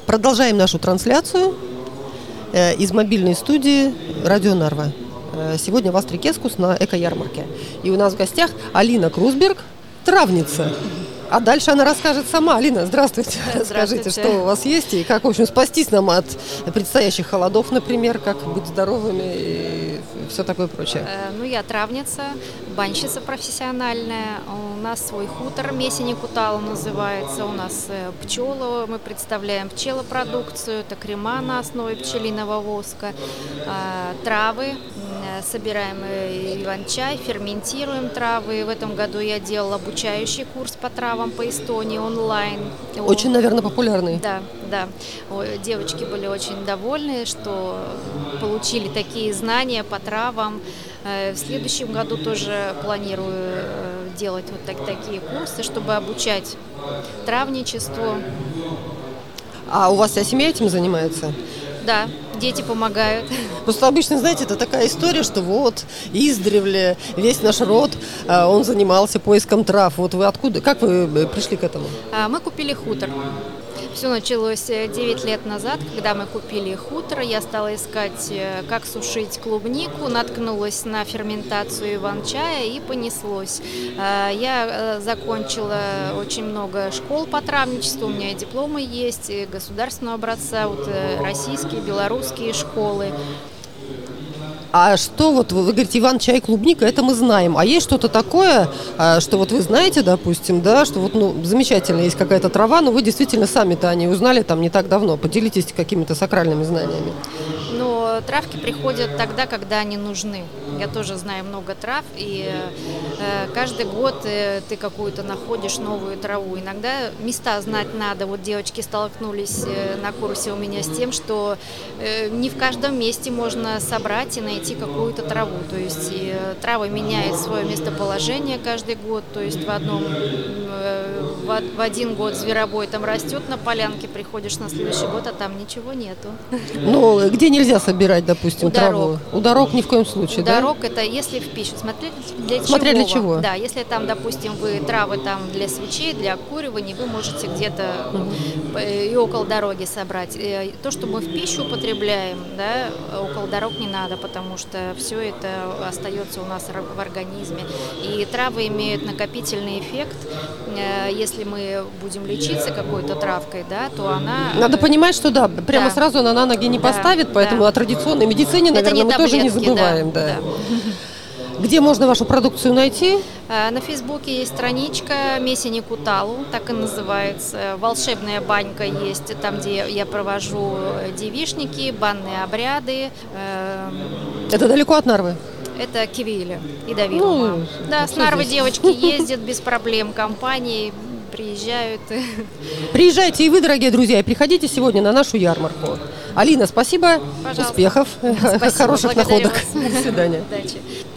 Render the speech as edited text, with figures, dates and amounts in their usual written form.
Продолжаем нашу трансляцию из мобильной студии «Радио Нарва». Сегодня в Астрикескус на эко-ярмарке. И у нас в гостях Алина Крузберг, травница. А дальше она расскажет сама. Алина, здравствуйте. Расскажите, что у вас есть и как, в общем, спастись нам от предстоящих холодов, например, как быть здоровыми и все такое прочее. Я травница, банщица профессиональная. У нас свой хутор, Месени Кутала называется. У нас пчелы, мы представляем пчелопродукцию, это крема на основе пчелиного воска, травы. Собираем иван-чай, ферментируем травы. В этом году я делала обучающий курс по травам по Эстонии онлайн. Очень, наверное, популярный. Да. Девочки были очень довольны, что получили такие знания по травам. В следующем году тоже планирую делать такие курсы, чтобы обучать травничеству. А у вас вся семья этим занимается? Да, дети помогают. Просто обычно, знаете, это такая история, что вот издревле весь наш род, он занимался поиском трав. Вот вы откуда, как вы пришли к этому? Мы купили хутор. Все началось 9 лет назад, когда мы купили хутор. Я стала искать, как сушить клубнику, наткнулась на ферментацию иван-чая и понеслось. Я закончила очень много школ по травничеству, у меня и дипломы есть, и государственного образца, российские, белорусские школы. А что вот вы говорите, иван-чай, клубника, это мы знаем. А есть что-то такое, что вот вы знаете, допустим, да, что вот замечательно есть какая-то трава, но вы действительно сами-то о ней узнали там не так давно. Поделитесь какими-то сакральными знаниями. Но травки приходят тогда, когда они нужны. Я тоже знаю много трав, и каждый год ты какую-то находишь новую траву. Иногда места знать надо. Вот девочки столкнулись на курсе у меня с тем, что не в каждом месте можно собрать и найти какую-то траву. То есть травы меняют свое местоположение каждый год. То есть в один год зверобой там растет на полянке, приходишь на следующий год, а там ничего нету. Ну, где нельзя собирать, допустим, траву? У дорог ни в коем случае, да? У дорог это если в пищу. Смотря для чего. Да, если там, допустим, вы травы там для свечей, для окуривания, вы можете где-то и около дороги собрать. То, что мы в пищу употребляем, да, около дорог не надо, потому что все это остается у нас в организме. И травы имеют накопительный эффект. Если мы будем лечиться какой-то травкой, да, то она... Надо понимать, что да, прямо сразу она на ноги не поставит, поэтому о традиционной медицине, наверное, мы тоже не забываем. Да. Где можно вашу продукцию найти? На Фейсбуке есть страничка Месени Куталу, так и называется. Волшебная банька есть, там, где я провожу девичники, банные обряды. Это далеко от Нарвы? Это Кивиле и Давилова. Да, с Нарвы девочки ездят без проблем, компании приезжают. Приезжайте и вы, дорогие друзья, и приходите сегодня на нашу ярмарку. Алина, спасибо, пожалуйста. Успехов, Спасибо, хороших находок. вас. До свидания. Удачи.